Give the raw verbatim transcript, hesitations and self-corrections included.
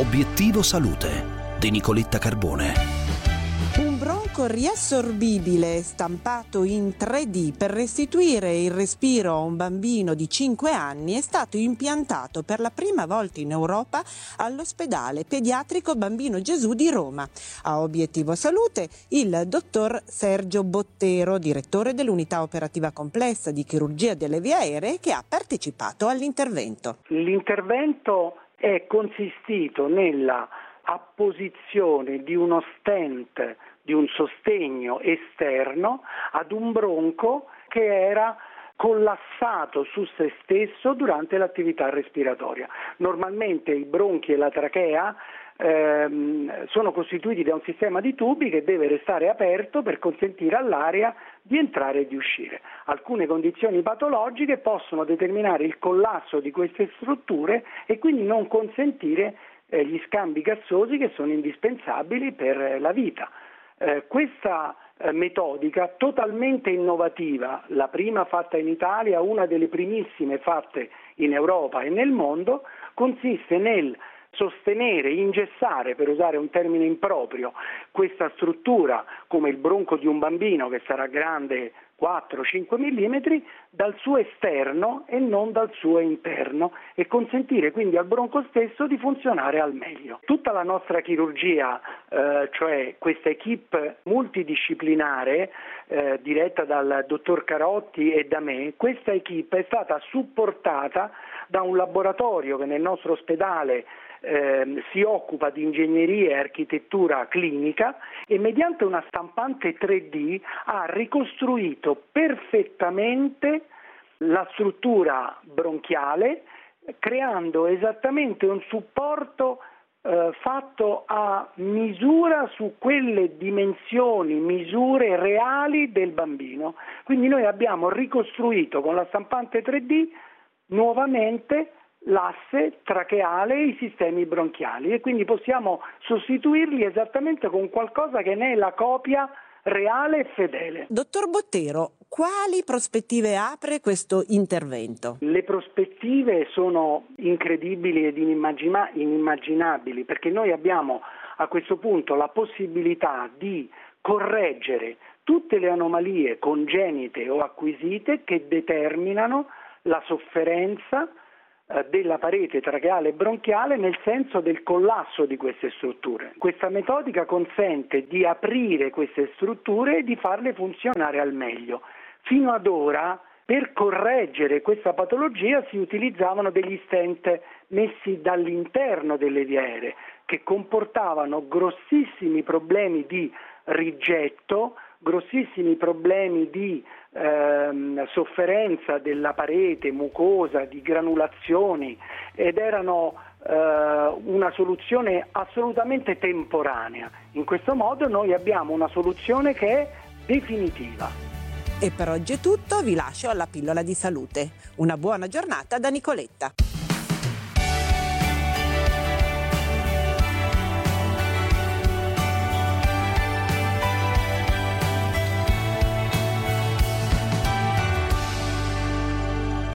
Obiettivo Salute di Nicoletta Carbone. Un bronco riassorbibile stampato in tre D per restituire il respiro a un bambino di cinque anni è stato impiantato per la prima volta in Europa all'ospedale pediatrico Bambino Gesù di Roma. A Obiettivo Salute il dottor Sergio Bottero, direttore dell'unità operativa complessa di chirurgia delle vie aeree, che ha partecipato all'intervento. L'intervento è consistito nella apposizione di uno stent, di un sostegno esterno ad un bronco che era collassato su se stesso durante l'attività respiratoria. Normalmente i bronchi e la trachea ehm, sono costituiti da un sistema di tubi che deve restare aperto per consentire all'aria di entrare e di uscire. Alcune condizioni patologiche possono determinare il collasso di queste strutture e quindi non consentire eh, gli scambi gassosi che sono indispensabili per la vita. Eh, questa eh, metodica totalmente innovativa, la prima fatta in Italia, una delle primissime fatte in Europa e nel mondo, consiste nel sostenere, ingessare, per usare un termine improprio, questa struttura come il bronco di un bambino che sarà grande quattro cinque millimetri dal suo esterno e non dal suo interno e consentire quindi al bronco stesso di funzionare al meglio. Tutta la nostra chirurgia, eh, cioè questa equipe multidisciplinare eh, diretta dal dottor Carotti e da me, questa equipe è stata supportata da un laboratorio che nel nostro ospedale Eh, si occupa di ingegneria e architettura clinica e mediante una stampante tre D ha ricostruito perfettamente la struttura bronchiale, creando esattamente un supporto eh, fatto a misura su quelle dimensioni, misure reali del bambino. Quindi noi abbiamo ricostruito con la stampante tre D nuovamente l'asse tracheale e i sistemi bronchiali e quindi possiamo sostituirli esattamente con qualcosa che ne è la copia reale e fedele. Dottor Bottero, quali prospettive apre questo intervento? Le prospettive sono incredibili ed inimmagina- inimmaginabili perché noi abbiamo a questo punto la possibilità di correggere tutte le anomalie congenite o acquisite che determinano la sofferenza della parete tracheale e bronchiale nel senso del collasso di queste strutture. Questa metodica consente di aprire queste strutture e di farle funzionare al meglio. Fino ad ora, per correggere questa patologia si utilizzavano degli stent messi dall'interno delle vie aeree che comportavano grossissimi problemi di rigetto, grossissimi problemi di ehm, sofferenza della parete mucosa, di granulazioni ed erano eh, una soluzione assolutamente temporanea. In questo modo noi abbiamo una soluzione che è definitiva. E per oggi è tutto, vi lascio alla pillola di salute. Una buona giornata da Nicoletta.